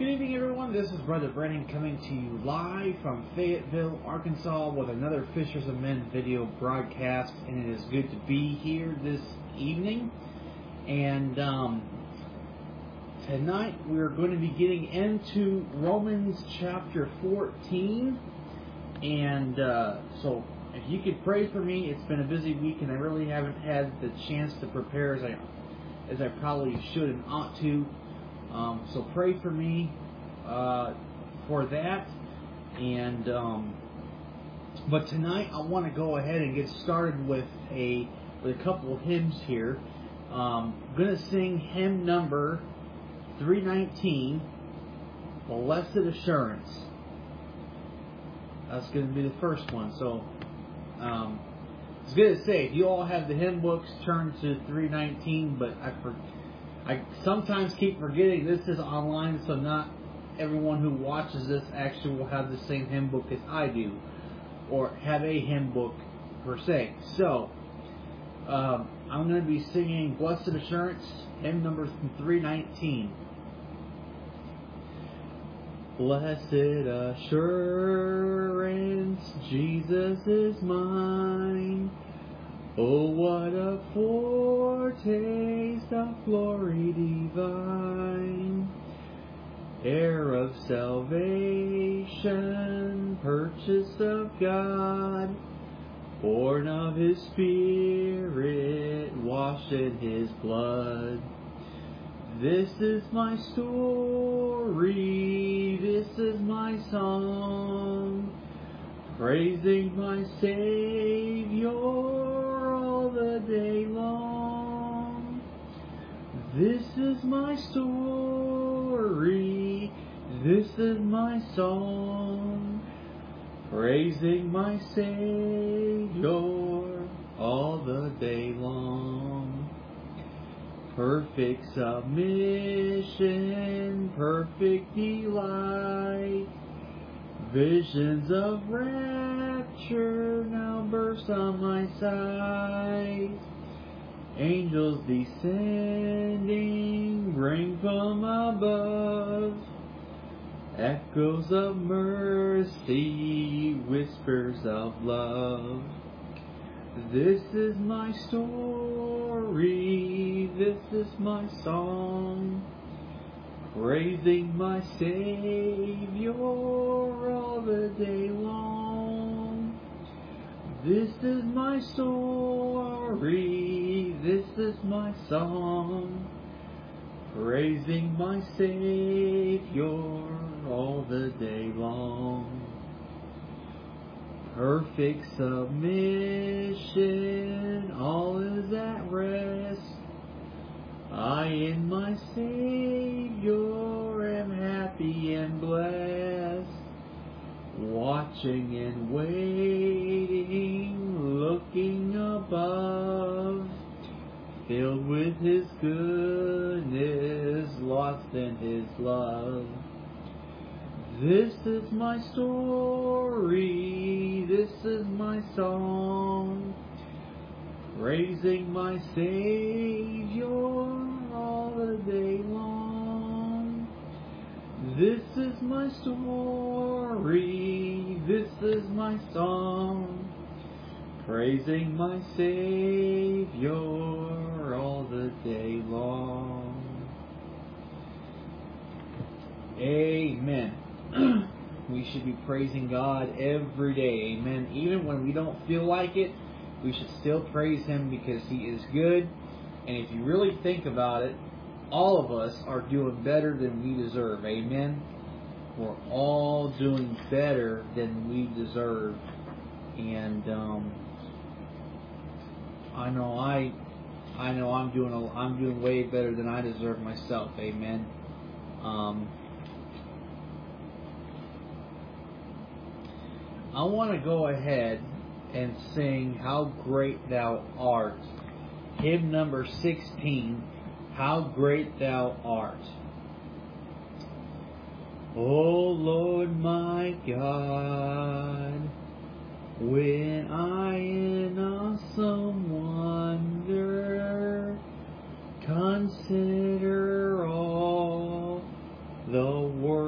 Good evening, everyone. This is Brother Brennan coming to you live from Fayetteville, Arkansas with another Fishers of Men video broadcast, and it is good to be here this evening. And tonight we're going to be getting into Romans chapter 14. And so if you could pray for me, it's been a busy week and I really haven't had the chance to prepare as I probably should and ought to. So pray for me for that. And but tonight I want to go ahead and get started with a couple of hymns here. I'm going to sing hymn number 319, Blessed Assurance. That's going to be the first one. So I was going to say, if you all have the hymn books, turn to 319, but I sometimes keep forgetting this is online, so not everyone who watches this actually will have the same hymn book as I do, or have a hymn book per se. So, I'm going to be singing Blessed Assurance, hymn number 319. Blessed assurance, Jesus is mine. Oh, what a foretaste of glory divine, heir of salvation, purchase of God, born of His Spirit, washed in His blood. This is my story, this is my song, praising my Savior all the day long. This is my story, this is my song, praising my Savior all the day long. Perfect submission, perfect delight, visions of rapture now burst on my sight. Angels descending bring from above echoes of mercy, whispers of love. This is my story, this is my song, praising my Savior all the day long. This is my story, this is my song, praising my Savior all the day long. Perfect submission, all is at rest. I in my Savior am happy and blessed, watching and waiting, looking above, filled with His goodness, lost in His love. This is my story, this is my song, praising my Savior all the day long. This is my story, this is my song, praising my Savior all the day long. Amen. We should be praising God every day. Amen. Even when we don't feel like it, we should still praise Him because He is good. And if you really think about it, all of us are doing better than we deserve. Amen. We're all doing better than we deserve. And I know I'm doing way better than I deserve myself. Amen. I want to go ahead and sing How Great Thou Art. Hymn number 16, How Great Thou Art. O Lord my God, when I in awesome wonder consider all the world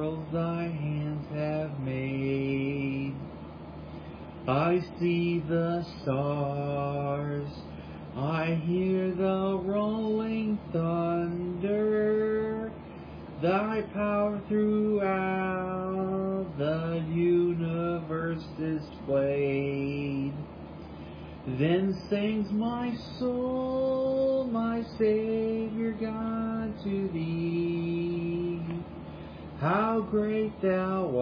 I see the stars, I hear the rolling thunder, thy power throughout the universe displayed. Then sings my soul, my Savior God, to thee. How great thou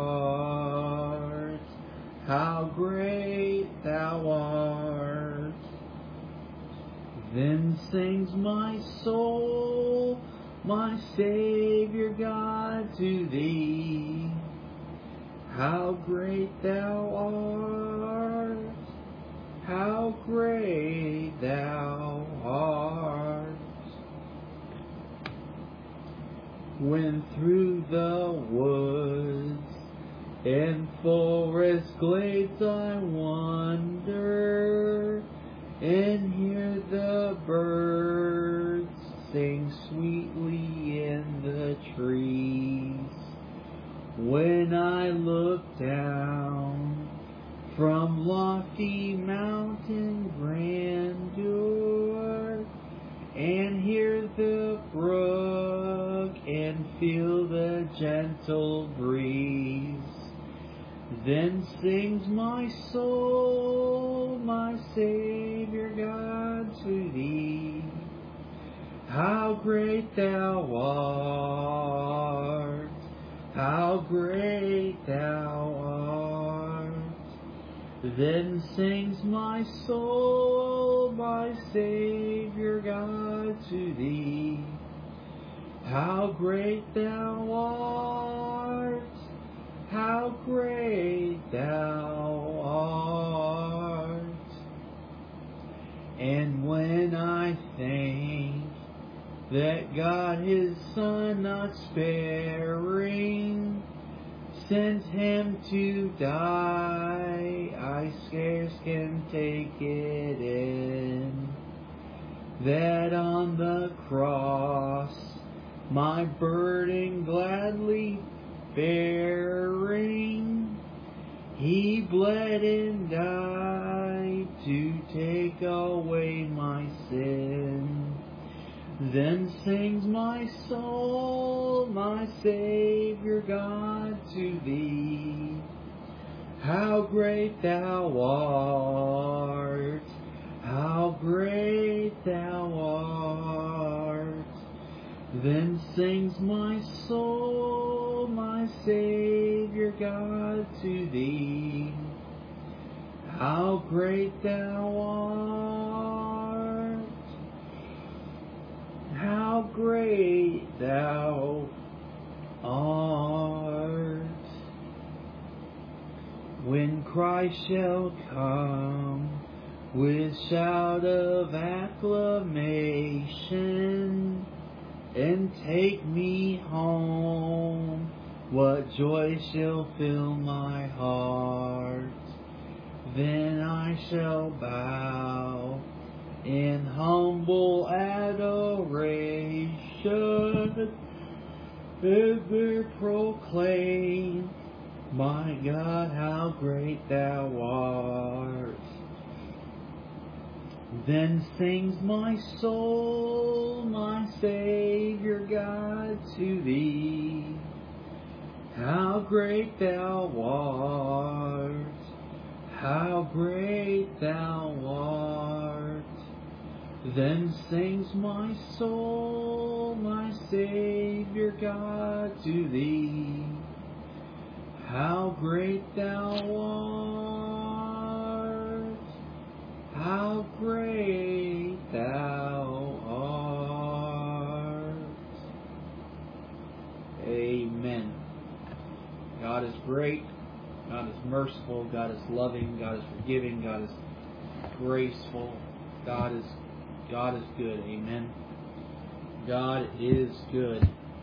art, how great thou art. Then sings my soul, my Savior God, to thee. How great thou art, how great thou art. When through the woods and forest glades I wander, and hear the birds sing sweetly in the trees, when I look down from lofty mountain grandeur, and hear the brook and feel the gentle breeze, then sings my soul, my Savior God, to thee. How great thou art, how great thou art. Then sings my soul, my Savior God, to thee. How great thou art, how great thou art. And when I think that God his Son not sparing sent him to die, I scarce can take it in, that on the cross my burden gladly bearing, he bled and died to take away my sin. Then sings my soul, my Savior God, to thee. How great thou art, how great thou art. Then sings my soul, my Savior God, to thee. How great thou art, how great thou art. When Christ shall come with shout of acclamation and take me home, what joy shall fill my heart. Then I shall bow in humble adoration and there proclaim, my God, how great thou art. Then sings my soul, my Savior God, to thee. How great thou art, how great thou art. Then sings my soul, my Savior God, to thee. How great thou art, how great thou art. Amen. God is great, God is merciful, God is loving, God is forgiving, God is graceful, God is good. Amen. God is good.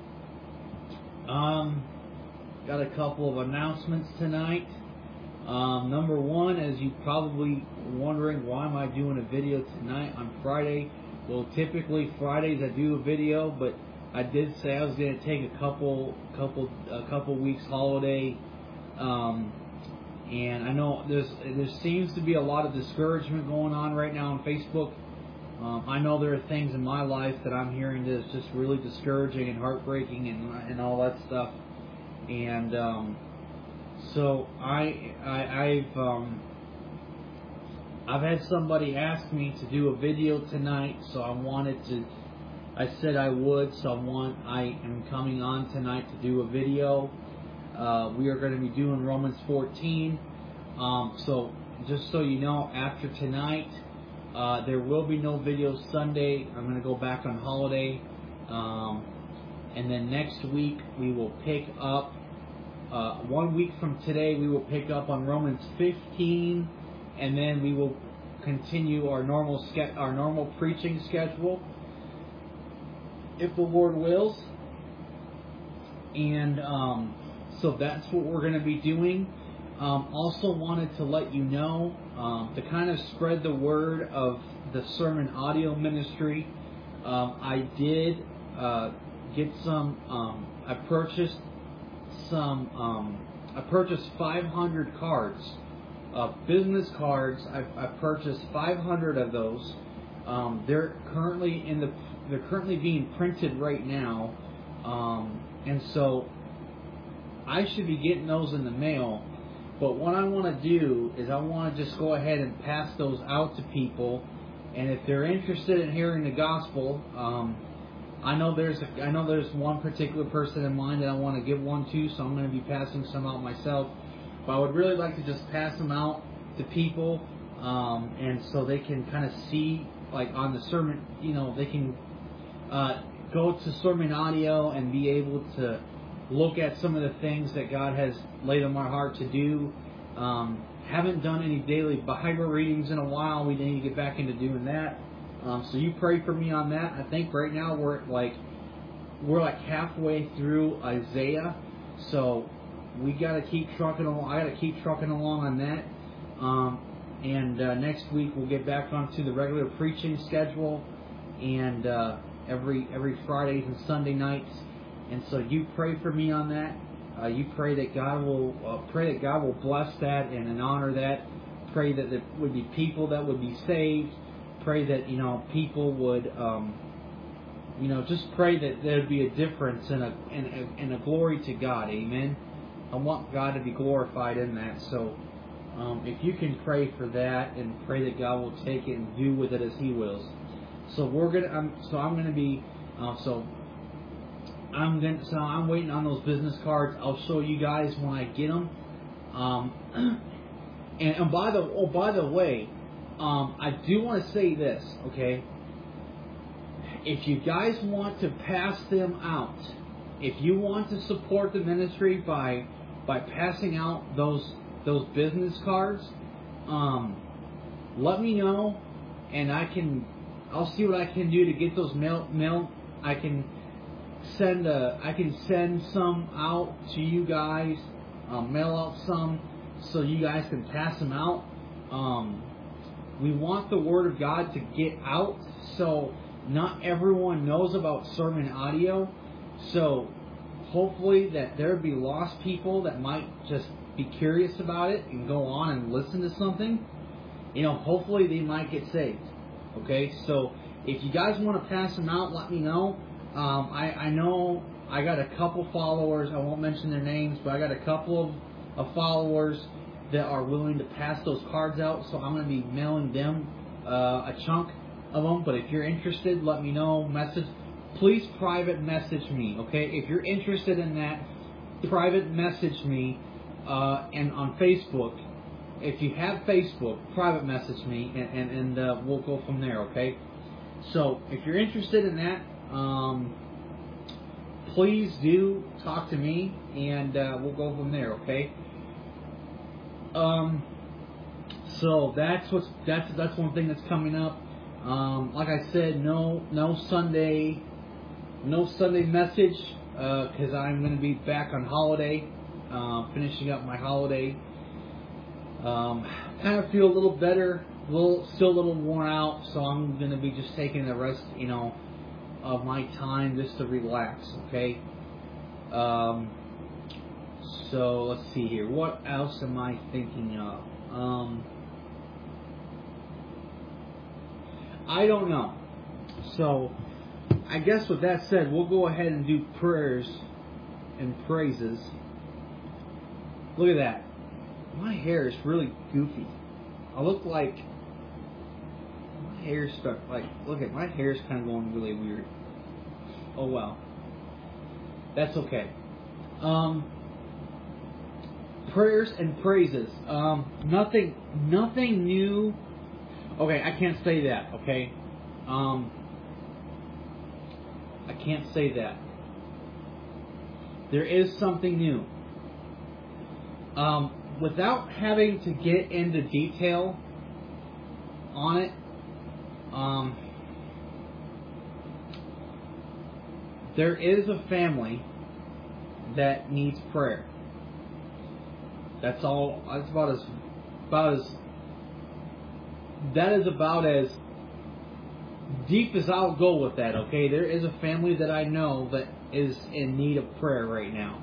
Got a couple of announcements tonight. Number one, as you probably wondering, why am I doing a video tonight on Friday? Well, typically Fridays I do a video, but I did say I was going to take a couple weeks holiday And I know there seems to be a lot of discouragement going on right now on Facebook. I know there are things in my life that I'm hearing that's just really discouraging and heartbreaking and all that stuff. And so I've had somebody ask me to do a video tonight, so I said I would, so I am coming on tonight to do a video. We are going to be doing Romans 14. So just so you know, after tonight, there will be no video Sunday. I'm going to go back on holiday. And then next week, we will pick up, 1 week from today, we will pick up on Romans 15. And then we will continue our normal preaching schedule, if the Lord wills. And so that's what we're going to be doing. Also wanted to let you know, to kind of spread the word of the sermon audio ministry. I did get some. I purchased 500 cards. Business cards. I purchased 500 of those. They're currently being printed right now, and so I should be getting those in the mail. But what I want to do is I want to just go ahead and pass those out to people, and if they're interested in hearing the gospel, I know there's one particular person in mind that I want to give one to, so I'm going to be passing some out myself. But I would really like to just pass them out to people, and so they can kind of see, like on the sermon, they can go to sermon audio and be able to look at some of the things that God has laid on my heart to do. Haven't done any daily Bible readings in a while. We need to get back into doing that. So you pray for me on that. I think right now we're like halfway through Isaiah, so we got to keep trucking along. I got to keep trucking along on that. And next week we'll get back onto the regular preaching schedule, and every Fridays and Sunday nights. And so you pray for me on that. You pray that God will bless that and honor that. Pray that there would be people that would be saved. Pray that people would just pray that there would be a difference and a glory to God. Amen. I want God to be glorified in that. So if you can pray for that and pray that God will take it and do with it as He wills. So I'm waiting on those business cards. I'll show you guys when I get them. And by the way, I do want to say this, okay? If you guys want to pass them out, if you want to support the ministry by passing out those business cards, let me know, and I'll see what I can do to get those mail. I can send some out to you guys, mail out some so you guys can pass them out. We want the Word of God to get out, so not everyone knows about sermon audio. So hopefully that there be lost people that might just be curious about it and go on and listen to something. Hopefully they might get saved. Okay, so if you guys want to pass them out, let me know. I know I got a couple followers. I won't mention their names, but I got a couple of followers that are willing to pass those cards out. So I'm going to be mailing them a chunk of them. But if you're interested, let me know. Please private message me. Okay, if you're interested in that, private message me and on Facebook. If you have Facebook, private message me and we'll go from there. Okay. So if you're interested in that, please do talk to me, and we'll go from there, okay? So that's one thing that's coming up. Like I said, no Sunday message because I'm going to be back on holiday, finishing up my holiday. Kind of feel a little better, still a little worn out, so I'm going to be just taking the rest, of my time just to relax, okay? So let's see here. What else am I thinking of? I don't know. So I guess with that said, we'll go ahead and do prayers and praises. Look at that. My hair is really goofy. I look like my hair's stuck. Like, look at my hair's kind of going really weird. Oh well. That's okay. Prayers and praises. Nothing new. Okay, I can't say that. Okay. I can't say that. There is something new. Without having to get into detail on it, there is a family that needs prayer. That's all. That's about as deep as I'll go with that. Okay, there is a family that I know that is in need of prayer right now.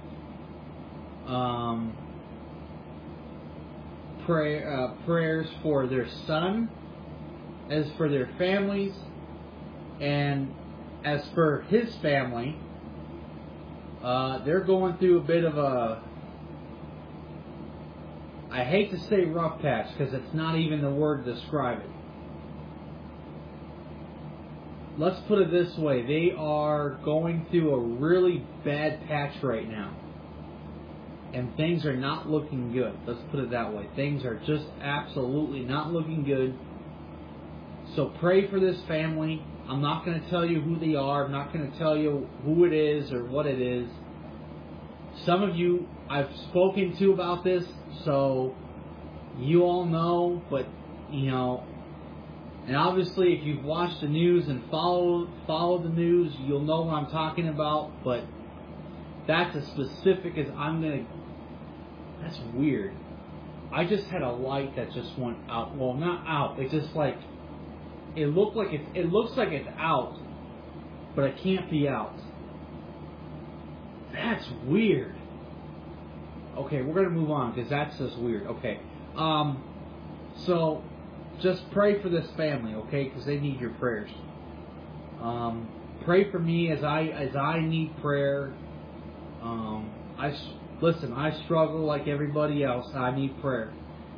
Prayers for their son, as for their families, and as for his family, they're going through a bit of a, I hate to say rough patch because it's not even the word to describe it. Let's put it this way, they are going through a really bad patch right now. And things are not looking good. Let's put it that way. Things are just absolutely not looking good. So pray for this family. I'm not going to tell you who they are. I'm not going to tell you who it is or what it is. Some of you I've spoken to about this, so you all know. But, you know, and obviously if you've watched the news and follow the news, you'll know what I'm talking about. But that's as specific as I'm going to. That's weird. I just had a light that just went out. Well, not out. It's just like it looks like it's out, but it can't be out. That's weird. Okay, we're gonna move on because that's just weird. Okay. So just pray for this family, okay? Because they need your prayers. Pray for me as I need prayer. Listen, I struggle like everybody else. I need prayer.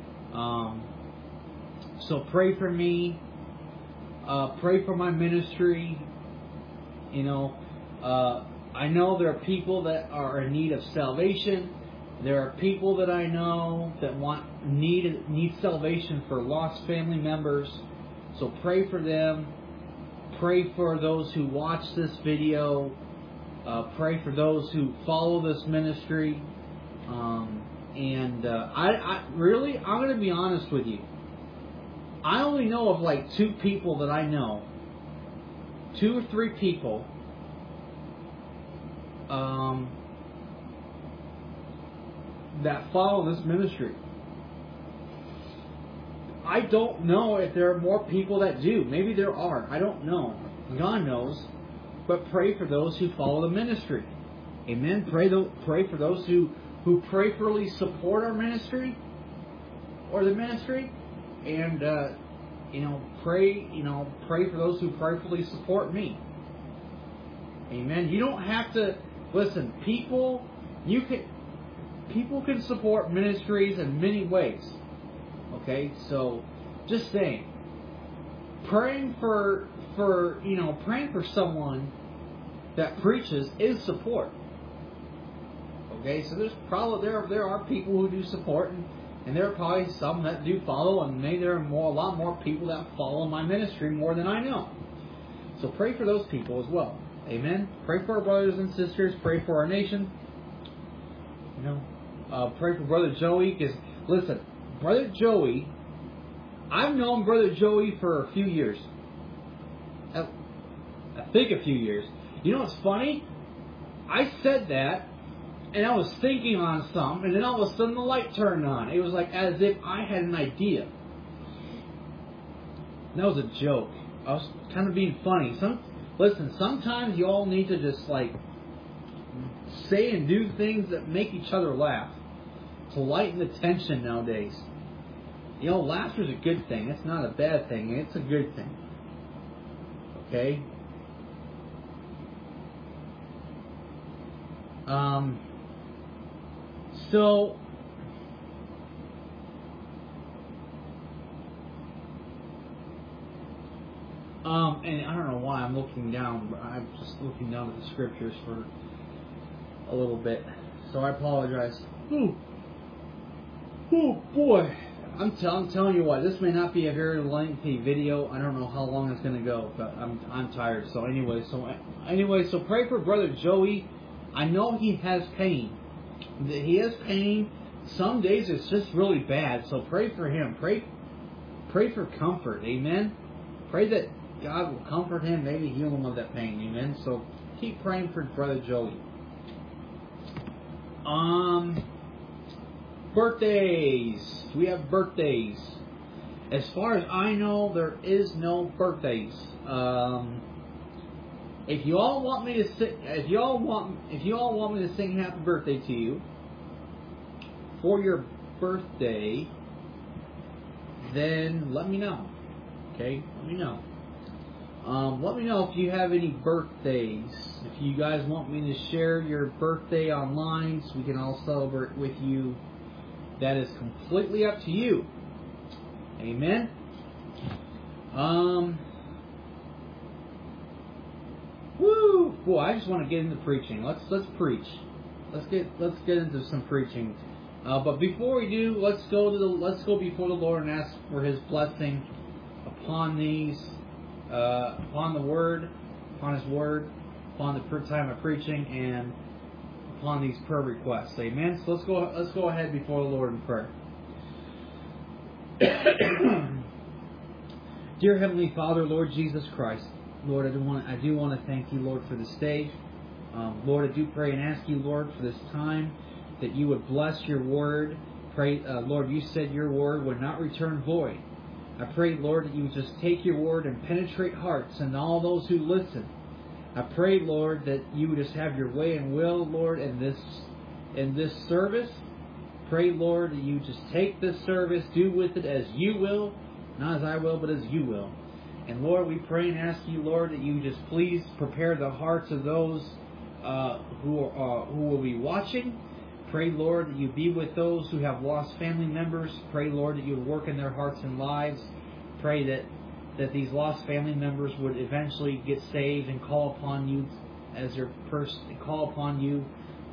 So pray for me. Pray for my ministry. You know, I know there are people that are in need of salvation. There are people that I know that need salvation for lost family members. So pray for them. Pray for those who watch this video. Pray for those who follow this ministry. I'm going to be honest with you. I only know of like 2 people that I know. 2 or 3 people. That follow this ministry. I don't know if there are more people that do. Maybe there are. I don't know. God knows. But pray for those who follow the ministry. Amen. Pray for those who prayerfully support our ministry or the ministry, and pray for those who prayerfully support me. Amen. You don't have to listen. People can support ministries in many ways. Okay, so just saying, praying for someone that preaches is support. Okay, so there are people who do support, and there are probably some that do follow, and maybe there are a lot more people that follow my ministry more than I know. So pray for those people as well. Amen. Pray for our brothers and sisters. Pray for our nation. Pray for Brother Joey. Because listen, Brother Joey, I've known Brother Joey for a few years. I think a few years. You know what's funny? I said that, and I was thinking on something, and then all of a sudden the light turned on. It was like as if I had an idea. That was a joke. I was kind of being funny. Sometimes you all need to just say and do things that make each other laugh to lighten the tension nowadays. You know, laughter's a good thing. It's not a bad thing. It's a good thing. Okay? So, and I don't know why I'm looking down, but I'm just looking down at the scriptures for a little bit. So I apologize. Oh boy. I'm telling you what, this may not be a very lengthy video. I don't know how long it's going to go, but I'm tired. So anyway, so pray for Brother Joey. I know he has pain. He has pain. Some days it's just really bad. So pray for him. Pray for comfort. Amen. Pray that God will comfort him, maybe heal him of that pain. Amen. So keep praying for Brother Joey. Birthdays. We have birthdays. As far as I know, there is no birthdays. If you all want me to sing, if you all want me to sing happy birthday to you for your birthday, then let me know. Okay, let me know. Let me know if you have any birthdays. If you guys want me to share your birthday online, so we can all celebrate with you. That is completely up to you. Amen. Woo! Boy, I just want to get into preaching. Let's preach. Let's get into some preaching. But before we do, let's go before the Lord and ask for His blessing upon these, upon the Word, upon His Word, upon the time of preaching, and upon these prayer requests. Amen. So let's go ahead before the Lord in prayer. Dear Heavenly Father, Lord Jesus Christ, Lord, I do want to thank you, Lord, for this day. Lord, I do pray and ask you, Lord, for this time, that you would bless your word. Pray, Lord, you said your word would not return void. I pray, Lord, that you would just take your word and penetrate hearts and all those who listen. I pray, Lord, that you would just have your way and will, Lord, in this service. Pray, Lord, that you just take this service, do with it as you will, not as I will, but as you will. And Lord, we pray and ask you, Lord, that you just please prepare the hearts of those who will be watching. Pray, Lord, that you be with those who have lost family members. Pray, Lord, that you would work in their hearts and lives. Pray that these lost family members would eventually get saved and call upon you as their call upon you,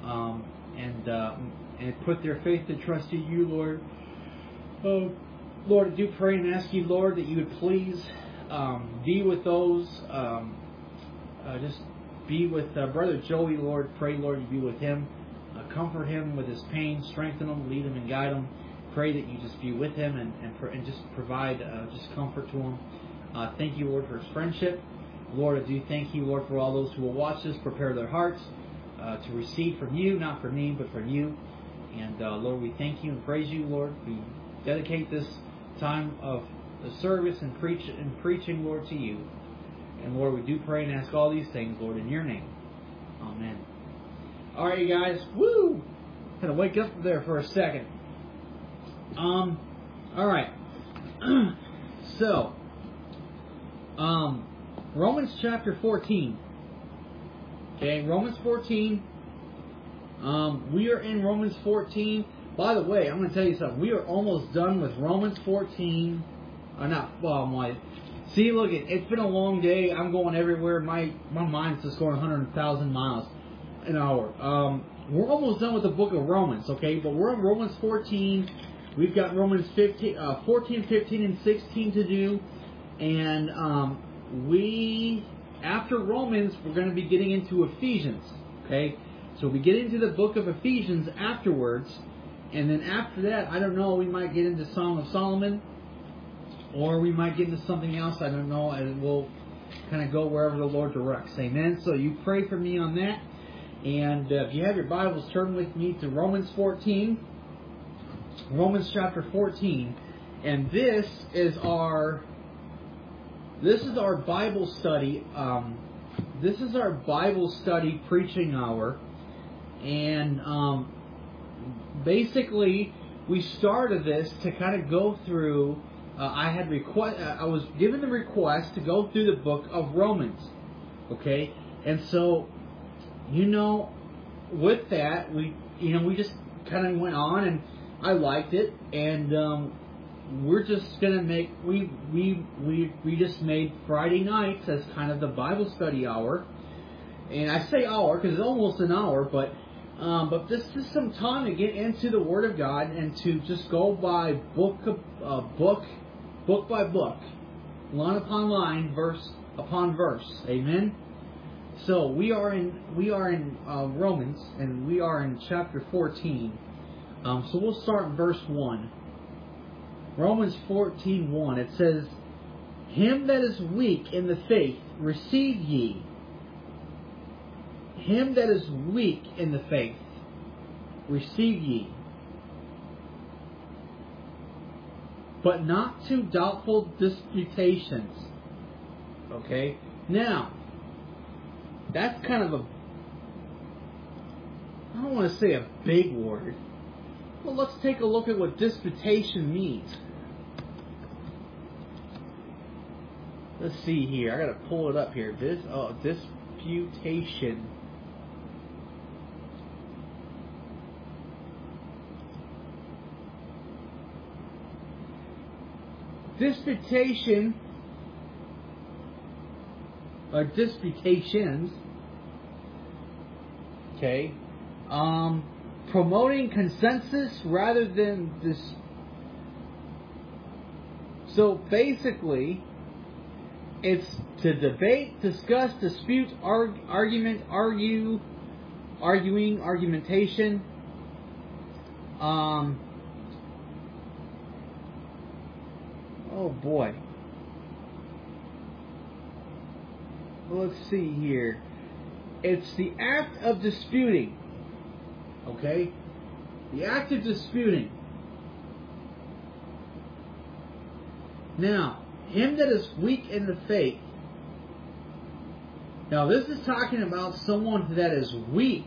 and put their faith and trust in you, Lord. Lord, I do pray and ask you, Lord, that you would please be with those. Just be with Brother Joey, Lord. Pray, Lord, you be with him. Comfort him with his pain. Strengthen him, lead him, and guide him. Pray that you just be with him and just provide just comfort to him. Thank you, Lord, for his friendship. Lord, I do thank you, Lord, for all those who will watch this. Prepare their hearts to receive from you, not from me, but from you. And Lord, we thank you and praise you, Lord. We dedicate this time of the service and preaching, Lord, to you. And Lord, we do pray and ask all these things, Lord, in your name. Amen. All right, you guys. Woo! Had to wake up there for a second. All right. So, Romans chapter 14. Okay, Romans 14. We are in Romans 14. By the way, I'm going to tell you something. We are almost done with Romans 14. See, look, it's been a long day. I'm going everywhere. My mind's just going 100,000 miles an hour. We're almost done with the book of Romans, okay? But we're in Romans 14. We've got Romans 14, 15, and 16 to do. And after Romans, we're going to be getting into Ephesians, okay? So we get into the book of Ephesians afterwards. And then after that, I don't know, we might get into Song of Solomon. Or we might get into something else, I don't know, and we'll kind of go wherever the Lord directs. Amen? So you pray for me on that. And if you have your Bibles, turn with me to Romans 14. Romans chapter 14. And this is our Bible study. This is our Bible study preaching hour. And basically, we started this to kind of go through. I was given the request to go through the book of Romans. Okay, and so, with that, we just kind of went on, and I liked it, and we're just gonna make we just made Friday nights as kind of the Bible study hour, and I say hour because it's almost an hour, but this is some time to get into the Word of God and to just go by book by book, line upon line, verse upon verse. Amen. So we are in Romans, and we are in chapter 14. So we'll start in verse 1. Romans 14:1. It says, "Him that is weak in the faith receive ye." Him that is weak in the faith receive ye, but not to doubtful disputations. Okay? Now, that's kind of I don't want to say a big word. Well, let's take a look at what disputation means. Let's see here. I got to pull it up here. Disputation. Disputation, or disputations, okay, promoting consensus rather than this. So basically, it's to debate, discuss, dispute, argument, argumentation. Oh boy. Let's see here. It's the act of disputing. Okay? The act of disputing. Now, him that is weak in the faith. Now, this is talking about someone that is weak.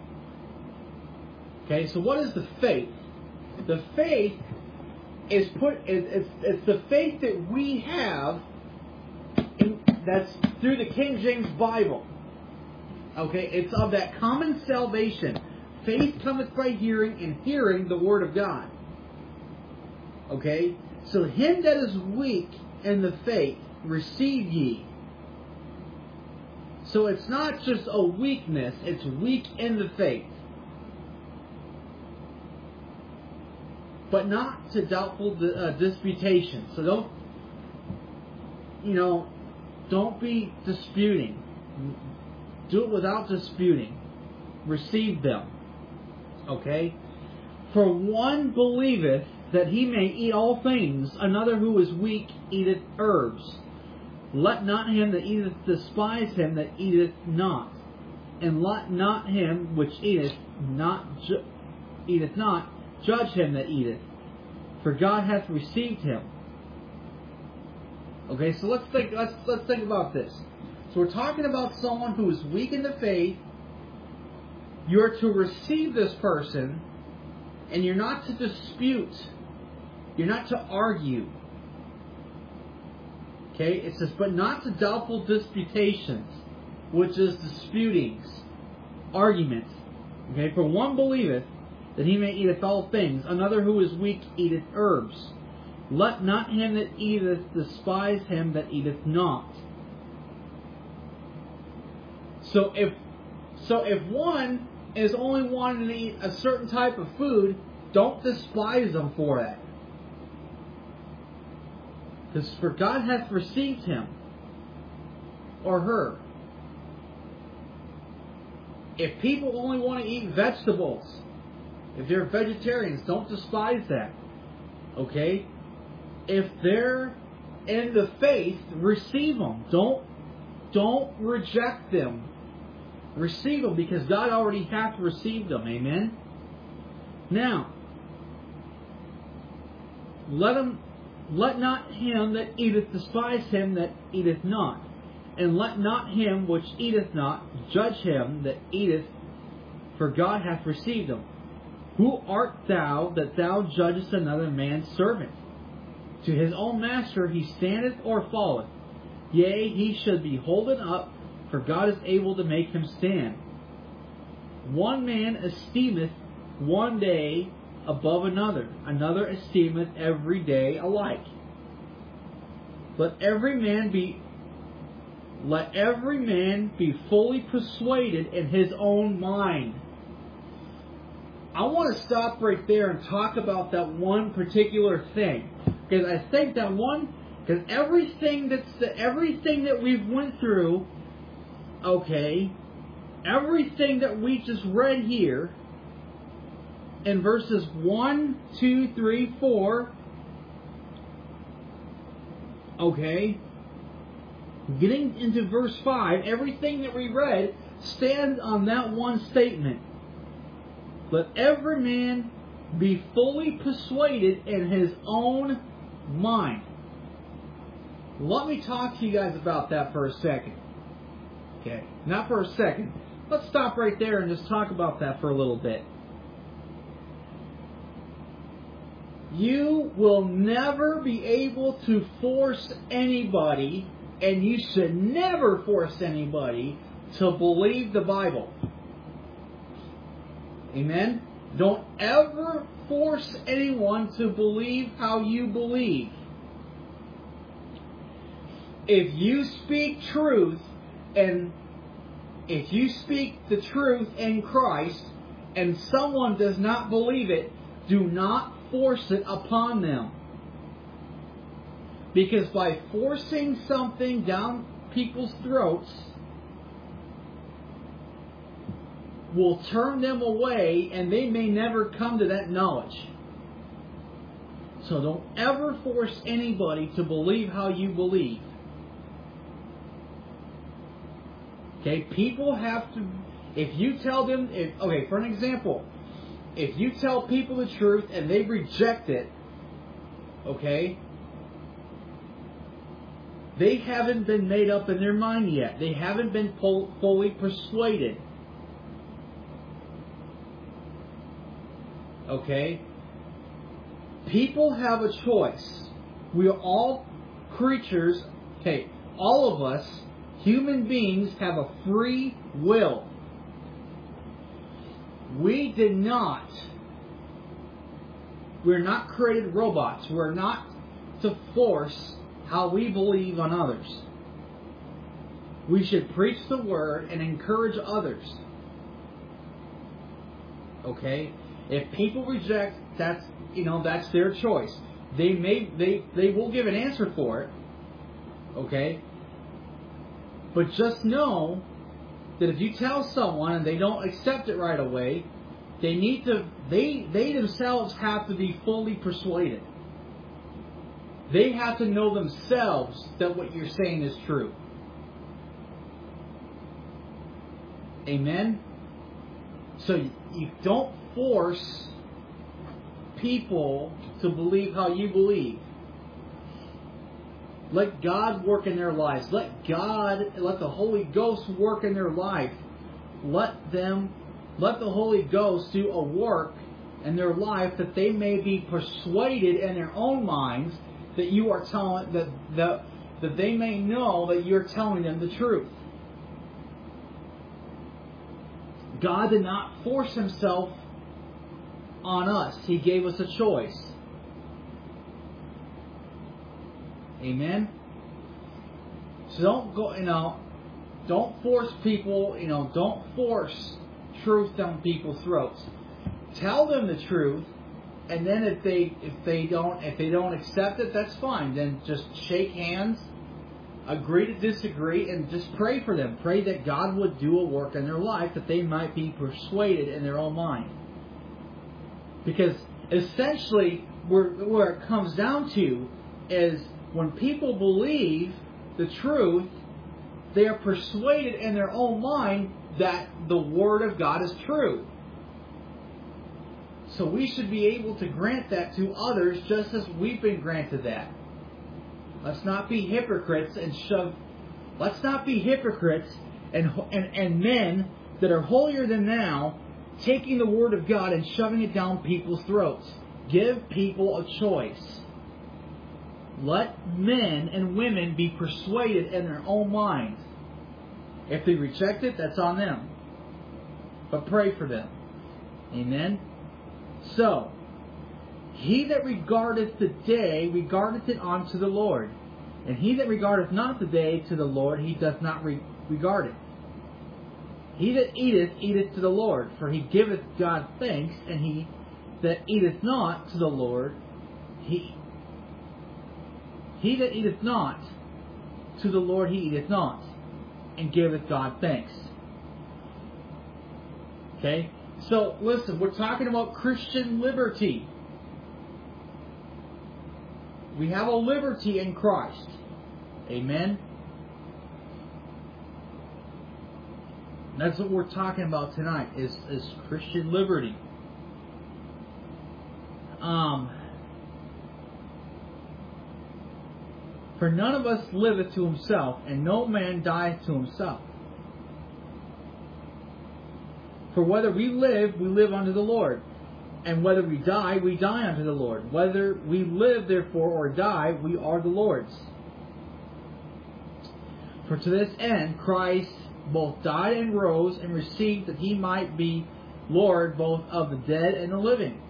Okay, so what is the faith? The faith is it's the faith that we have that's through the King James Bible. Okay, it's of that common salvation. Faith cometh by hearing, and hearing the Word of God. Okay, so him that is weak in the faith, receive ye. So it's not just a weakness, it's weak in the faith. But not to doubtful disputation. So don't be disputing. Do it without disputing. Receive them. Okay? For one believeth that he may eat all things, another who is weak eateth herbs. Let not him that eateth despise him that eateth not, and let not him which eateth not judge him that eateth, for God hath received him. Okay, so let's think about this. So we're talking about someone who is weak in the faith. You're to receive this person, and you're not to dispute. You're not to argue. Okay, it says, but not to doubtful disputations, which is disputings, arguments. Okay, for one believeth that he may eateth all things, another who is weak eateth herbs. Let not him that eateth despise him that eateth not. So if one is only wanting to eat a certain type of food, don't despise them for that. Because for God hath received him or her. If people only want to eat vegetables, if they're vegetarians, don't despise that. Okay? If they're in the faith, receive them. Don't reject them. Receive them, because God already hath received them. Amen? Now, let not him that eateth despise him that eateth not, and let not him which eateth not judge him that eateth, for God hath received him. Who art thou that thou judgest another man's servant? To his own master he standeth or falleth. Yea, he should be holden up, for God is able to make him stand. One man esteemeth one day above another, another esteemeth every day alike. Let every man be fully persuaded in his own mind. I want to stop right there and talk about that one particular thing, because I think that because everything that we've went through, okay, everything that we just read here in verses 1, 2, 3, 4, okay, getting into verse 5, everything that we read stands on that one statement. Let every man be fully persuaded in his own mind. Let me talk to you guys about that for a second. Okay, not for a second. Let's stop right there and just talk about that for a little bit. You will never be able to force anybody, and you should never force anybody to believe the Bible. Amen? Don't ever force anyone to believe how you believe. If you speak truth, and if you speak the truth in Christ, and someone does not believe it, do not force it upon them. Because by forcing something down people's throats will turn them away, and they may never come to that knowledge. So don't ever force anybody to believe how you believe. Okay, people have to, if you tell them, okay, for an example, if you tell people the truth and they reject it, okay, they haven't been made up in their mind yet. They haven't been fully persuaded. Okay? People have a choice. We are all creatures, okay, all of us, human beings, have a free will. We're not created robots. We're not to force how we believe on others. We should preach the word and encourage others. Okay? If people reject, that's their choice. They will give an answer for it. Okay? But just know that if you tell someone and they don't accept it right away, they themselves have to be fully persuaded. They have to know themselves that what you're saying is true. Amen? So you don't force people to believe how you believe. Let God work in their lives. Let the Holy Ghost work in their life. Let the Holy Ghost do a work in their life that they may be persuaded in their own minds that you are telling, that they may know that you're telling them the truth. God did not force Himself on us. He gave us a choice. Amen? So don't force people, don't force truth down people's throats. Tell them the truth, and then if they don't accept it, that's fine. Then just shake hands, agree to disagree, and just pray for them. Pray that God would do a work in their life that they might be persuaded in their own mind. Because essentially, where it comes down to is when people believe the truth, they are persuaded in their own mind that the Word of God is true. So we should be able to grant that to others just as we've been granted that. Let's not be hypocrites Let's not be hypocrites and men that are holier than thou taking the Word of God and shoving it down people's throats. Give people a choice. Let men and women be persuaded in their own mind. If they reject it, that's on them. But pray for them. Amen? So, he that regardeth the day, regardeth it unto the Lord. And he that regardeth not the day to the Lord, he doth not regard it. He that eateth, eateth to the Lord, for he giveth God thanks, and he that eateth not to the Lord, he that eateth not to the Lord, he eateth not, and giveth God thanks. Okay? So, listen, we're talking about Christian liberty. We have a liberty in Christ. Amen? That's what we're talking about tonight, is Christian liberty. For none of us liveth to himself, and no man dieth to himself. For whether we live unto the Lord, and whether we die unto the Lord. Whether we live, therefore, or die, we are the Lord's. For to this end Christ both died and rose, and received that he might be Lord both of the dead and the living.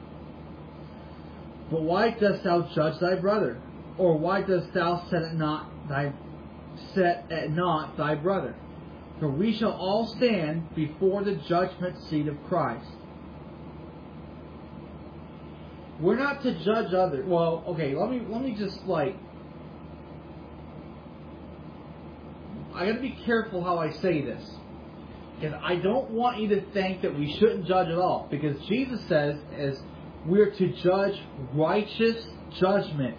But why dost thou judge thy brother? Or why dost thou set at naught thy brother? For we shall all stand before the judgment seat of Christ. We're not to judge others. Well, okay, let me just I gotta be careful how I say this. Because I don't want you to think that we shouldn't judge at all. Because Jesus says as we're to judge righteous judgment.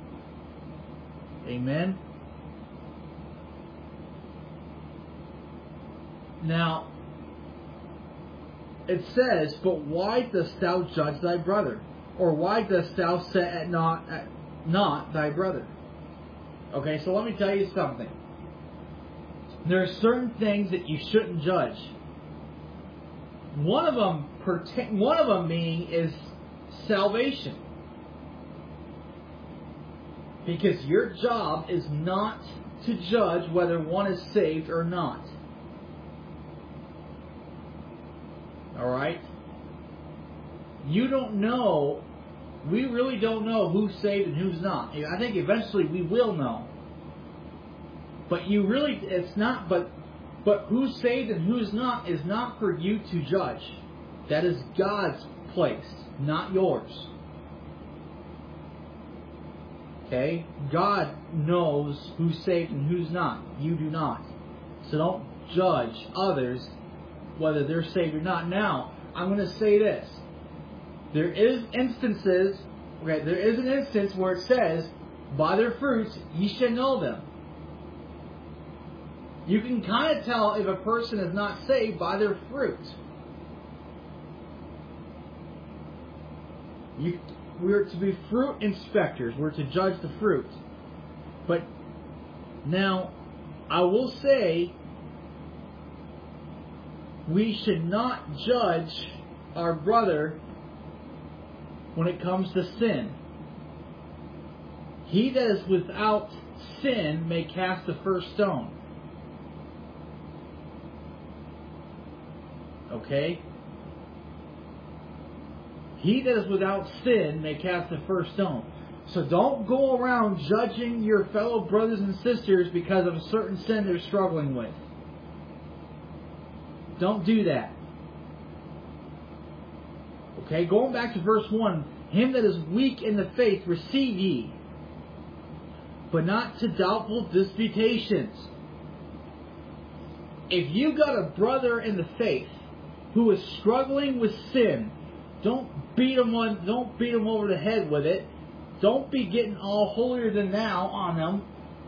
Amen? Now, it says, but why dost thou judge thy brother? Or why dost thou set at naught thy brother? Okay, so let me tell you something. There are certain things that you shouldn't judge. One of them being is salvation. Because your job is not to judge whether one is saved or not. Alright? You don't know, we really don't know who's saved and who's not. I think eventually we will know. But but who's saved and who's not is not for you to judge. That is God's place, not yours. Okay? God knows who's saved and who's not. You do not. So don't judge others whether they're saved or not. Now, I'm going to say this. There is an instance where it says, by their fruits ye shall know them. You can kind of tell if a person is not saved by their fruit. We're to be fruit inspectors. We're to judge the fruit. But now, I will say, we should not judge our brother when it comes to sin. He that is without sin may cast the first stone. Okay? He that is without sin may cast the first stone. So don't go around judging your fellow brothers and sisters because of a certain sin they're struggling with. Don't do that. Okay, going back to verse 1. Him that is weak in the faith receive ye, but not to doubtful disputations. If you got a brother in the faith who is struggling with sin, don't beat him over the head with it. Don't be getting all holier than thou on them.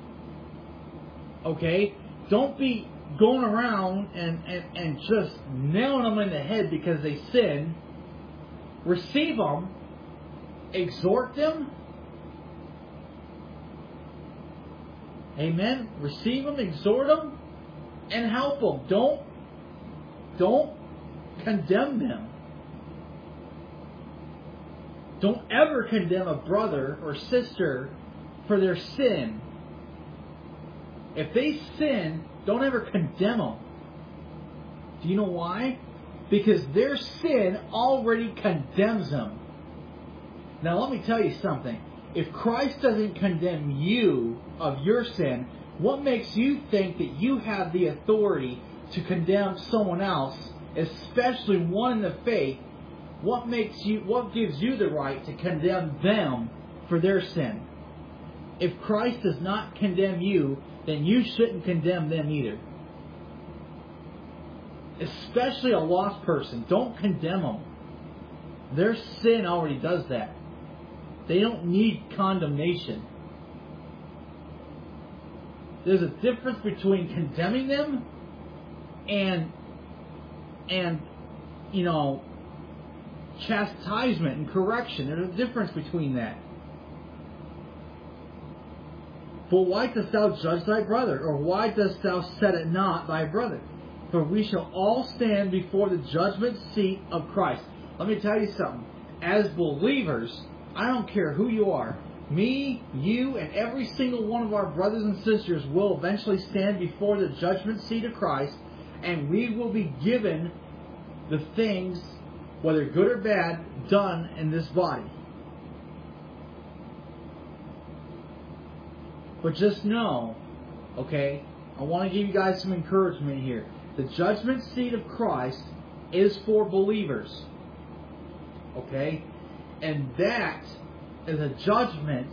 Okay? Don't be going around and just nailing them in the head because they sin. Receive them. Exhort them. Amen? Receive them, exhort them, and help them. Don't condemn them. Don't ever condemn a brother or sister for their sin. If they sin, don't ever condemn them. Do you know why? Because their sin already condemns them. Now let me tell you something. If Christ doesn't condemn you of your sin, what makes you think that you have the authority to condemn someone else, especially one in the faith? What gives you the right to condemn them for their sin? If Christ does not condemn you, then you shouldn't condemn them either. Especially a lost person. Don't condemn them. Their sin already does that. They don't need condemnation. There's a difference between condemning them and chastisement and correction. There's a difference between that. But why dost thou judge thy brother? Or why dost thou set at naught thy brother? For we shall all stand before the judgment seat of Christ. Let me tell you something. As believers, I don't care who you are. Me, you, and every single one of our brothers and sisters will eventually stand before the judgment seat of Christ, and we will be given the things, whether good or bad, done in this body. But just know, okay, I want to give you guys some encouragement here. The judgment seat of Christ is for believers. Okay? And that is a judgment.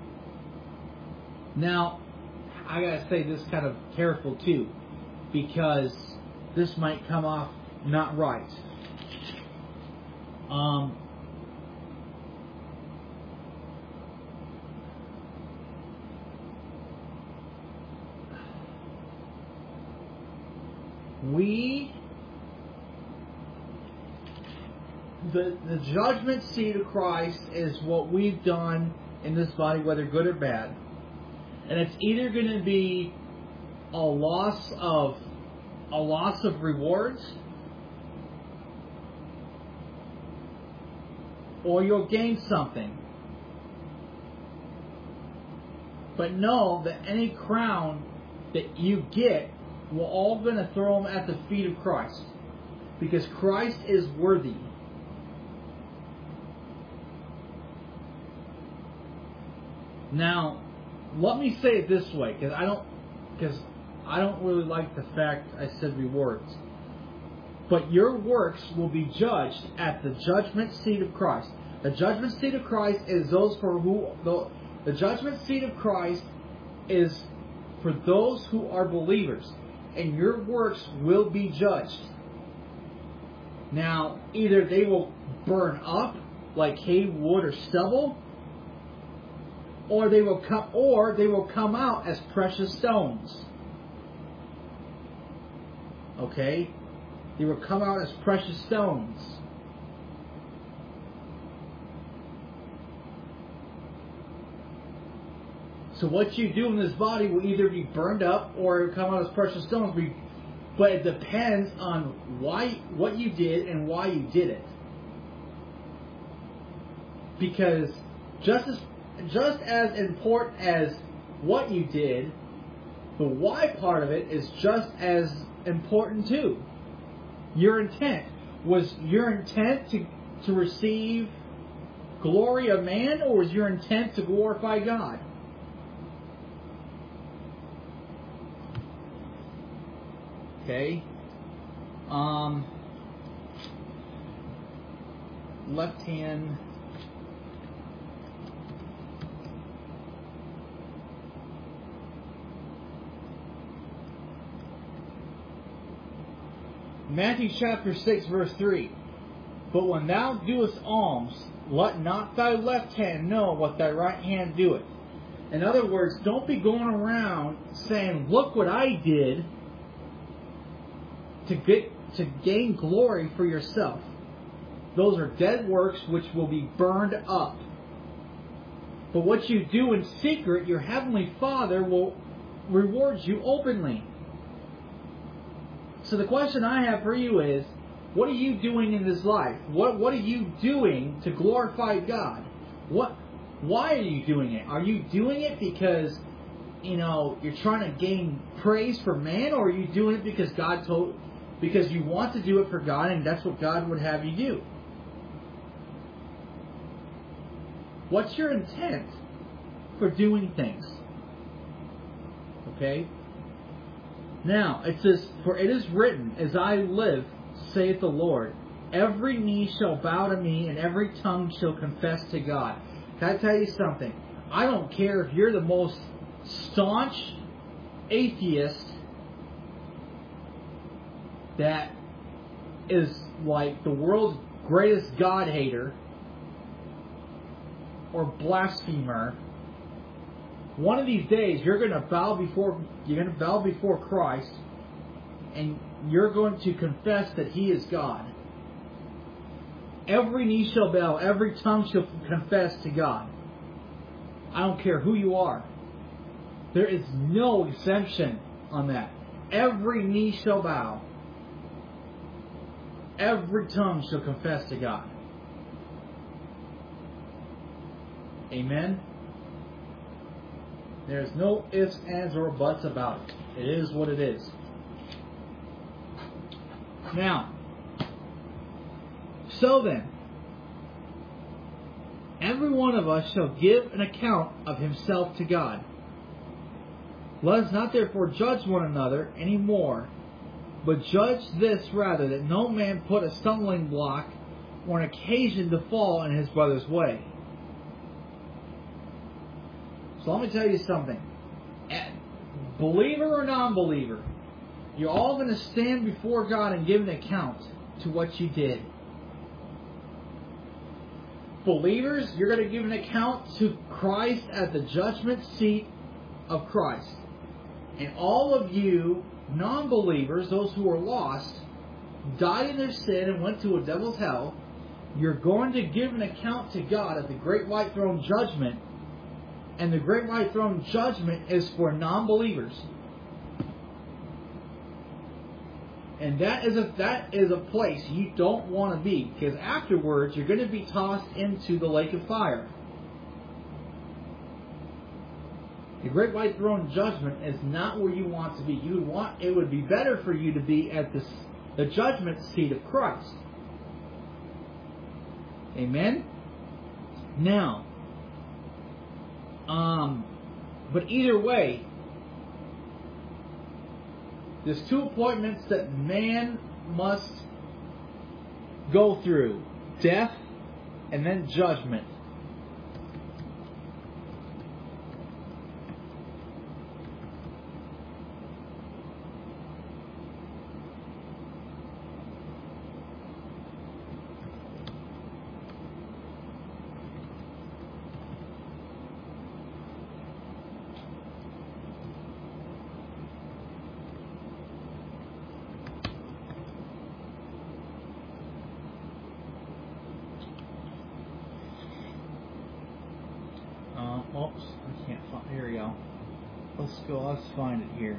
Now, I gotta say this kind of careful too, because this might come off not right. The judgment seat of Christ is what we've done in this body, whether good or bad. And it's either going to be a loss of rewards, or you'll gain something. But know that any crown that you get, we're all going to throw them at the feet of Christ. Because Christ is worthy. Now, let me say it this way, because I don't really like the fact I said rewards. But your works will be judged at the judgment seat of Christ. The judgment seat of Christ is the judgment seat of Christ is for those who are believers, and your works will be judged. Now, either they will burn up like hay, wood, or stubble, or they will come out as precious stones. Okay? They will come out as precious stones. So what you do in this body will either be burned up or come out as precious stones. But it depends on what you did and why you did it. Because just as important as what you did, the why part of it is just as important too. Your intent. Was your intent to receive glory of man, or was your intent to glorify God? Okay. Left hand. Matthew chapter 6, verse 3. But when thou doest alms, let not thy left hand know what thy right hand doeth. In other words, don't be going around saying, look what I did, to gain glory for yourself. Those are dead works which will be burned up. But what you do in secret, your heavenly Father will reward you openly. So the question I have for you is, What are you doing in this life? What are you doing to glorify God? Why are you doing it? Are you doing it because you're trying to gain praise for man, or are you doing it because you want to do it for God and that's what God would have you do? What's your intent for doing things? Okay? Now, it says, "For it is written, as I live, saith the Lord, every knee shall bow to me, and every tongue shall confess to God." Can I tell you something? I don't care if you're the most staunch atheist that is like the world's greatest God hater or blasphemer. One of these days, you're going to bow before Christ, and you're going to confess that He is God. Every knee shall bow, every tongue shall confess to God. I don't care who you are. There is no exemption on that. Every knee shall bow. Every tongue shall confess to God. Amen? There's no ifs, ands, or buts about it. It is what it is. Now, so then, every one of us shall give an account of himself to God. Let us not therefore judge one another any more, but judge this rather, that no man put a stumbling block or an occasion to fall in his brother's way. So let me tell you something. Believer or non-believer, you're all going to stand before God and give an account to what you did. Believers, you're going to give an account to Christ at the judgment seat of Christ. And all of you non-believers, those who are lost, died in their sin and went to a devil's hell, you're going to give an account to God at the great white throne judgment. And the great white throne judgment is for non-believers. And that is a place you don't want to be, because afterwards you're going to be tossed into the lake of fire. The great white throne judgment is not where you want to be. It would be better for you to be at the judgment seat of Christ. Amen? Now, but either way, there's two appointments that man must go through: death and then judgment. Oops, I can't find. Here we go. Let's find it here.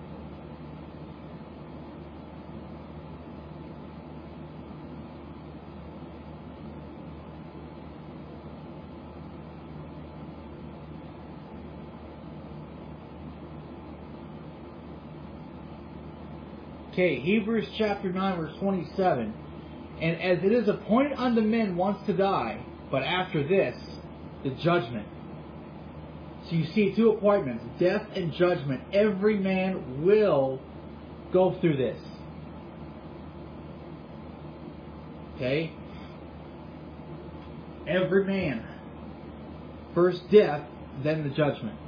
Okay, Hebrews chapter 9, verse 27. And as it is appointed unto men once to die, but after this, the judgment. So you see two appointments, death and judgment. Every man will go through this. Okay? Every man. First death, then the judgment.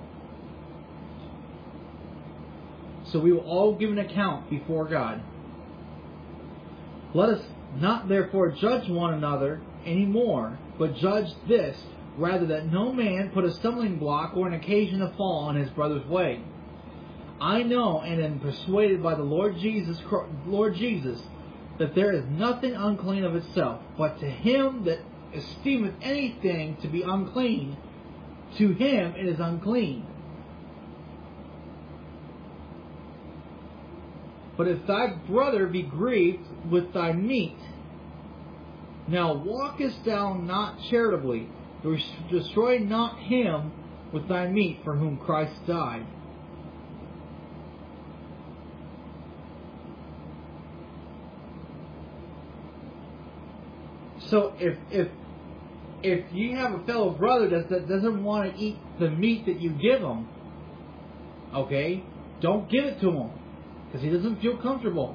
So we will all give an account before God. Let us not therefore judge one another any more, but judge this, rather that no man put a stumbling block or an occasion to fall on his brother's way. I know and am persuaded by the Lord Jesus that there is nothing unclean of itself, but to him that esteemeth anything to be unclean, to him it is unclean. But if thy brother be grieved with thy meat, now walkest thou not charitably, destroy not him with thy meat for whom Christ died. So if you have a fellow brother that doesn't want to eat the meat that you give him, okay, don't give it to him because he doesn't feel comfortable.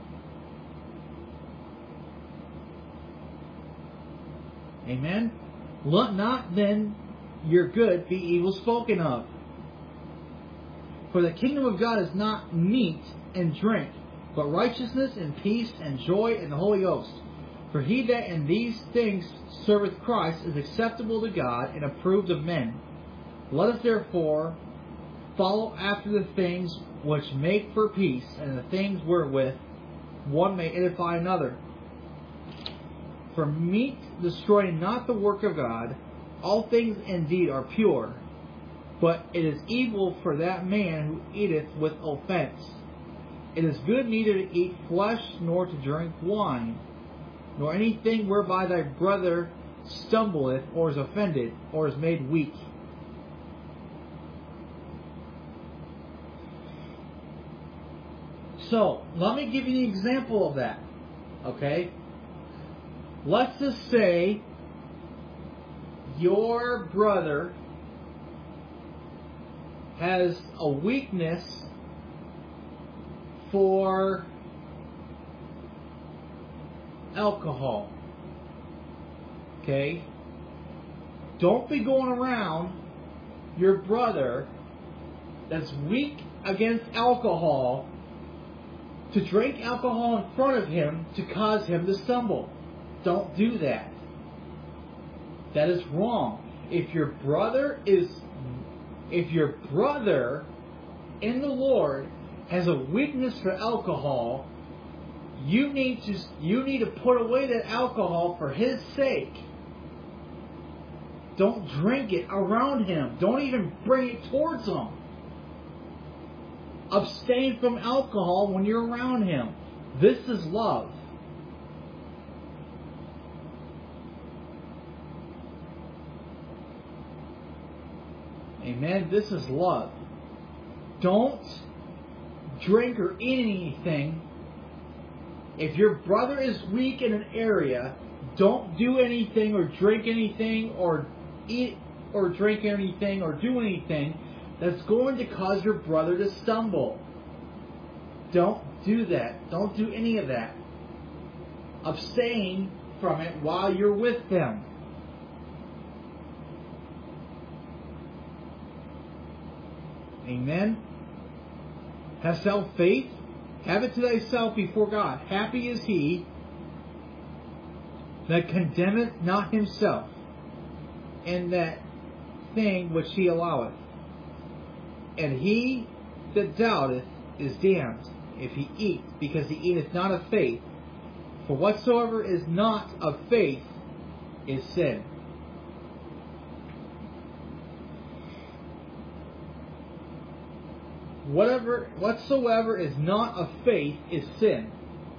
Amen? Let not then your good be evil spoken of. For the kingdom of God is not meat and drink, but righteousness and peace and joy in the Holy Ghost. For he that in these things serveth Christ is acceptable to God and approved of men. Let us therefore follow after the things which make for peace, and the things wherewith one may edify another. For meat destroy not the work of God. All things indeed are pure, but it is evil for that man who eateth with offense. It is good neither to eat flesh, nor to drink wine, nor anything whereby thy brother stumbleth, or is offended, or is made weak. So, let me give you an example of that. Okay? Let's just say your brother has a weakness for alcohol. Okay? Don't be going around your brother that's weak against alcohol to drink alcohol in front of him to cause him to stumble. Don't do that. That is wrong. If your brother in the Lord has a weakness for alcohol, you need to put away that alcohol for his sake. Don't drink it around him. Don't even bring it towards him. Abstain from alcohol when you're around him. This is love. Amen. This is love. Don't drink or eat anything. If your brother is weak in an area, don't do anything or drink anything or eat or drink anything or do anything that's going to cause your brother to stumble. Don't do that. Don't do any of that. Abstain from it while you're with them. Amen. Hast thou faith? Have it to thyself before God. Happy is he that condemneth not himself in that thing which he alloweth. And he that doubteth is damned if he eat, because he eateth not of faith. For whatsoever is not of faith is sin. Whatsoever is not of faith is sin.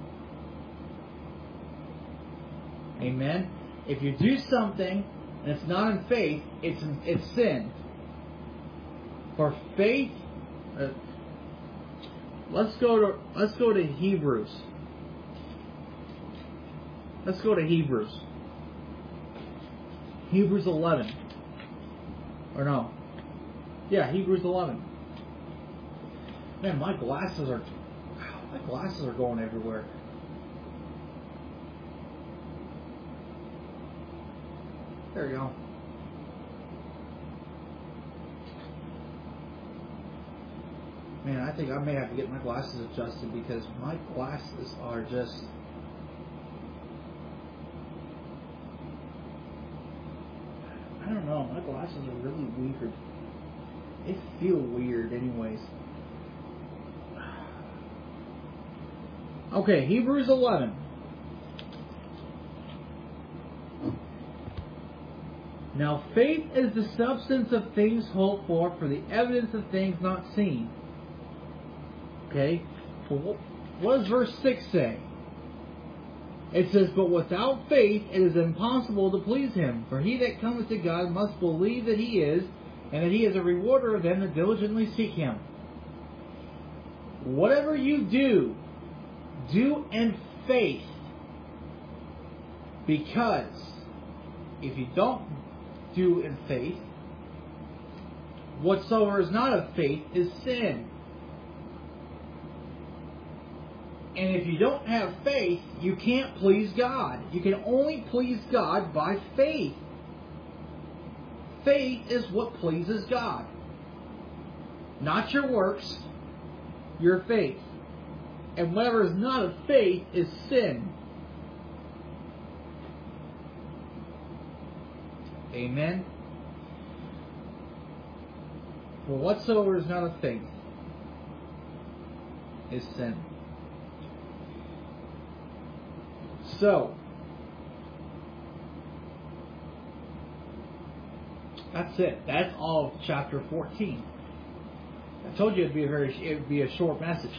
Amen. If you do something and it's not in faith, it's sin. For faith, let's go to Hebrews. Let's go to Hebrews. Hebrews 11. Or no. Yeah, Hebrews 11. Man, my glasses are going everywhere. There you go. Man, I think I may have to get my glasses adjusted because my glasses are just... I don't know, my glasses are really weird. They feel weird anyways. Okay, Hebrews 11. Now faith is the substance of things hoped for the evidence of things not seen. Okay? what does verse 6 say? It says, "But without faith it is impossible to please Him. For he that cometh to God must believe that He is, and that He is a rewarder of them that diligently seek Him." Whatever you do, do in faith. Because if you don't do in faith, whatsoever is not of faith is sin. And if you don't have faith, you can't please God. You can only please God by faith. Faith is what pleases God. Not your works, your faith. And whatever is not of faith is sin. Amen. For whatsoever is not of faith is sin. So, that's it. That's all of chapter 14. I told you it would be a short message.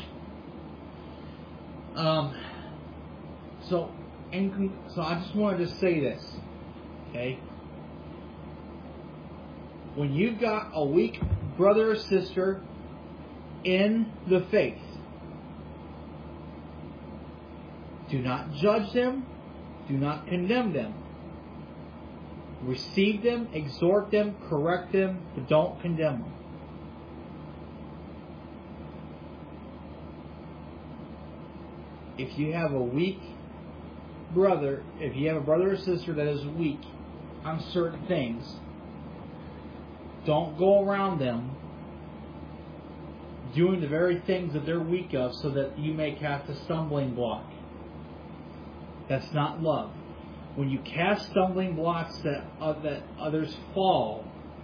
So I just wanted to say this, okay? When you've got a weak brother or sister in the faith, do not judge them. Do not condemn them. Receive them, exhort them, correct them, but don't condemn them. If you have a weak brother, if you have a brother or sister that is weak on certain things, don't go around them doing the very things that they're weak of so that you may cast a stumbling block. That's not love. When you cast stumbling blocks that others fall,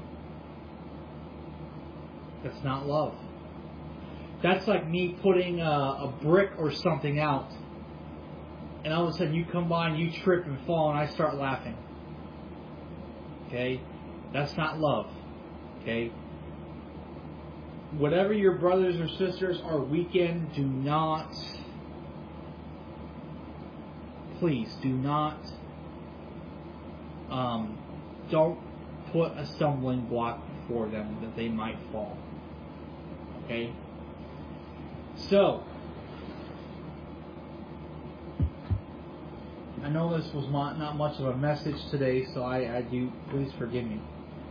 that's not love. That's like me putting a brick or something out, and all of a sudden you come by and you trip and fall and I start laughing. Okay? That's not love. Okay? Whatever your brothers or sisters are weak in, please do not, don't put a stumbling block before them that they might fall. Okay? So, I know this was not much of a message today, so I do, please forgive me.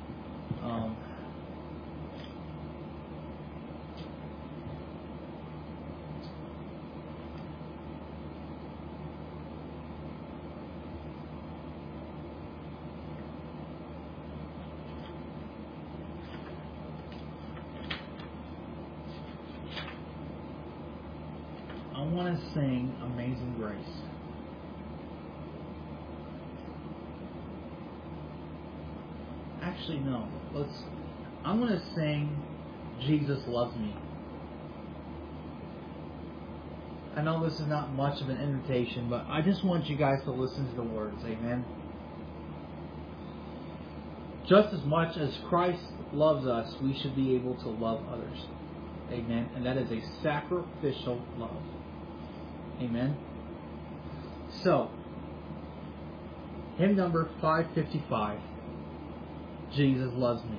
I want to sing Amazing Grace. Actually, no. I'm going to sing Jesus Loves Me. I know this is not much of an invitation, but I just want you guys to listen to the words. Amen. Just as much as Christ loves us, we should be able to love others. Amen. And that is a sacrificial love. Amen. So, hymn number 555. Jesus loves me.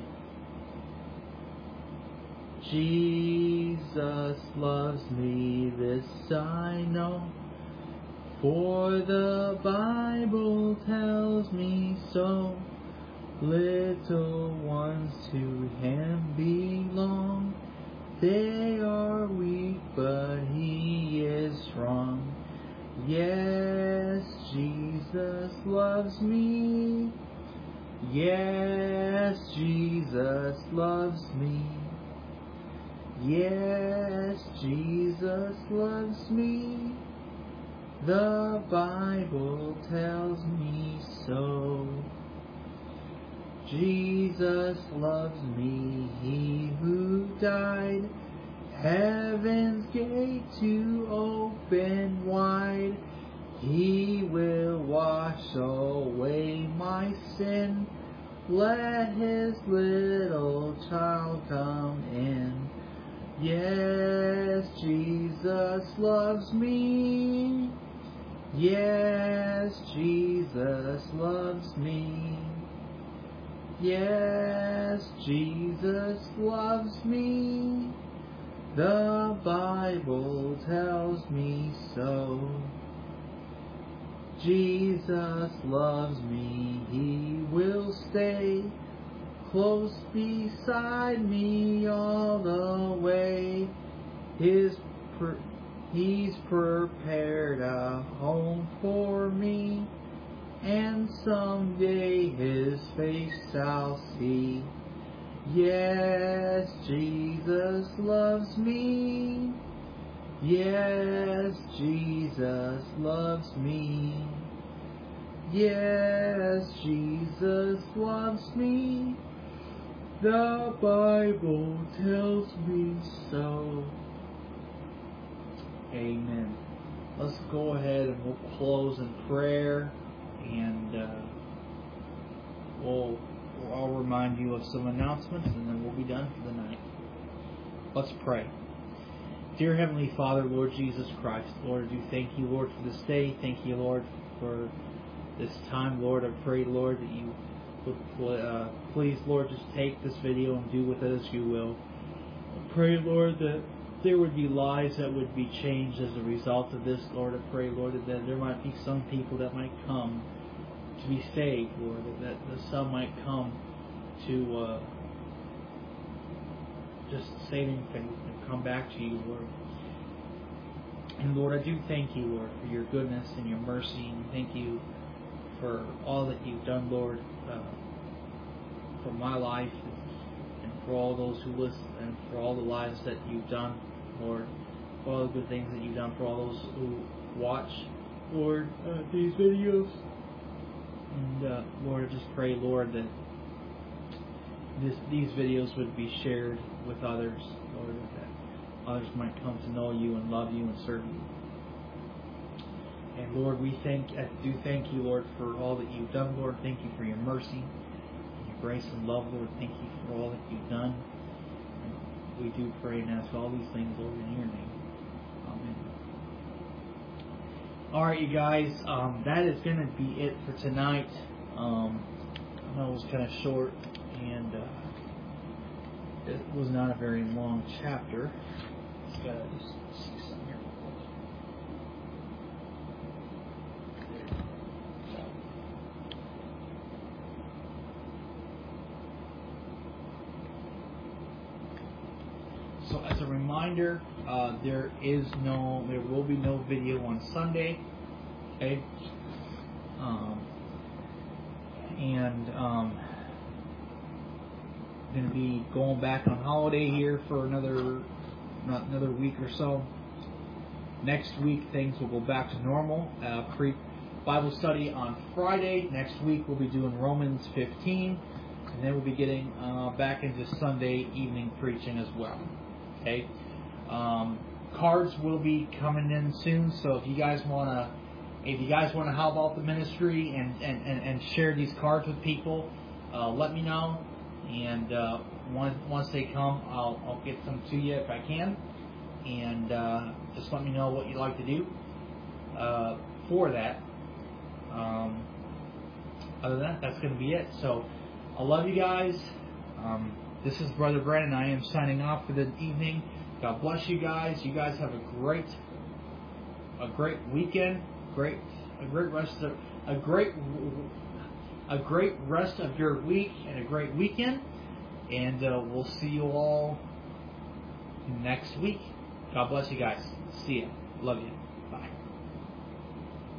Jesus loves me, this I know, for the Bible tells me so. Little ones to Him belong. They are weak, but He is strong. Yes, Jesus loves me. Yes, Jesus loves me. Yes, Jesus loves me. The Bible tells me so. Jesus loves me, He who died, heaven's gate to open wide. He will wash away my sin. Let His little child come in. Yes, Jesus loves me. Yes, Jesus loves me. Yes, Jesus loves me. The Bible tells me so. Jesus loves me. He will stay close beside me all the way. He's prepared a home for me, and someday His face I'll see. Yes, Jesus loves me. Yes, Jesus loves me. Yes, Jesus loves me. The Bible tells me so. Amen. Let's go ahead and we'll close in prayer, and I'll remind you of some announcements, and then we'll be done for the night. Let's pray. Dear Heavenly Father, Lord Jesus Christ, Lord, I do thank you, Lord, for this day. Thank you, Lord, for this time, Lord. I pray, Lord, that you would please, Lord, just take this video and do with it as you will. I pray, Lord, that there would be lives that would be changed as a result of this, Lord. I pray, Lord, that there might be some people that might come to be saved, Lord, that some might come to just saving faith and come back to you, Lord. And Lord, I do thank you, Lord, for your goodness and your mercy, and thank you for all that you've done, Lord, for my life, and for all those who listen, and for all the lives that you've done, Lord, for all the good things that you've done, for all those who watch, Lord, these videos. And Lord, I just pray, Lord, that these videos would be shared with others, Lord, that others might come to know you and love you and serve you. And Lord, I do thank you, Lord, for all that you've done, Lord. Thank you for your mercy, your grace and love, Lord. Thank you for all that you've done. And we do pray and ask all these things, Lord, in your name. Amen. Alright, you guys, that is going to be it for tonight. I know it was kind of short, and it was not a very long chapter. Just gotta just see something here. So as a reminder, there will be no video on Sunday. Okay. Going to be going back on holiday here for another week or so. Next week things will go back to normal. Bible study on Friday. Next week we'll be doing Romans 15, and then we'll be getting back into Sunday evening preaching as well. Okay. Cards will be coming in soon, so if you guys want to help out the ministry and share these cards with people, let me know. And once they come, I'll get them to you if I can. And just let me know what you'd like to do for that. Other than that, that's going to be it. So I love you guys. This is Brother Brandon. I am signing off for the evening. God bless you guys. You guys have a great weekend. A great rest of your week and a great weekend. And we'll see you all next week. God bless you guys. See ya. Love you. Bye.